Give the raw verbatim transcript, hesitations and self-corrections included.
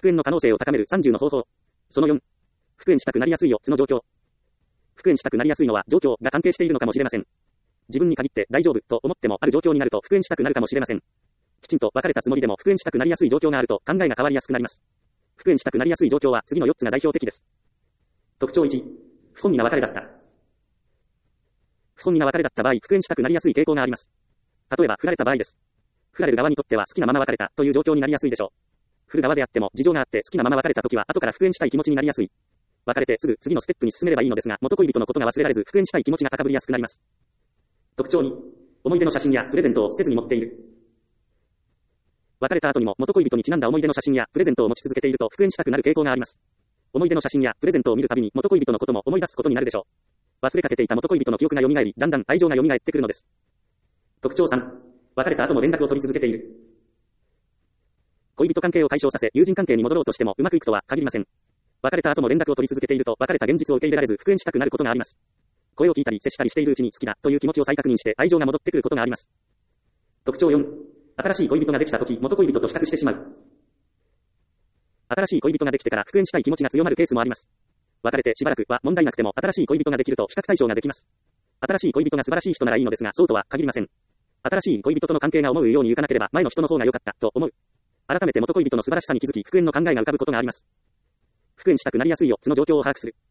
復縁の可能性を高めるさんじゅうの方法。そのよん。復縁したくなりやすいよつの状況。復縁したくなりやすいのは状況が関係しているのかもしれません。自分に限って大丈夫と思ってもある状況になると復縁したくなるかもしれません。きちんと別れたつもりでも復縁したくなりやすい状況があると考えが変わりやすくなります。復縁したくなりやすい状況は次のよっつが代表的です。特徴いち。不本意な別れだった。不本意な別れだった場合、復縁したくなりやすい傾向があります。例えば、振られた場合です。振られる側にとっては好きなまま別れたという状況になりやすいでしょう。振る側であっても事情があって好きなまま別れた時は後から復縁したい気持ちになりやすい。別れてすぐ次のステップに進めればいいのですが、元恋人のことが忘れられず復縁したい気持ちが高ぶりやすくなります。特徴に、思い出の写真やプレゼントを捨てずに持っている。別れた後にも元恋人にちなんだ思い出の写真やプレゼントを持ち続けていると復縁したくなる傾向があります。思い出の写真やプレゼントを見るたびに元恋人のことも思い出すことになるでしょう。忘れかけていた元恋人の記憶が蘇り、だんだん愛情が蘇ってくるのです。特徴さん。別れた後も連絡を取り続けている。恋人関係を解消させ友人関係に戻ろうとしてもうまくいくとは限りません。別れた後も連絡を取り続けていると別れた現実を受け入れられず復縁したくなることがあります。声を聞いたり接したりしているうちに好きだという気持ちを再確認して愛情が戻ってくることがあります。特徴よん。新しい恋人ができたとき元恋人と比較してしまう。新しい恋人ができてから復縁したい気持ちが強まるケースもあります。別れてしばらくは問題なくても新しい恋人ができると比較対象ができます。新しい恋人が素晴らしい人ならいいのですがそうとは限りません。新しい恋人との関係が思うようにいかなければ前の人の方が良かったと思う。改めて元恋人の素晴らしさに気づき復縁の考えが浮かぶことがあります。復縁したくなりやすいよつの状況を把握する。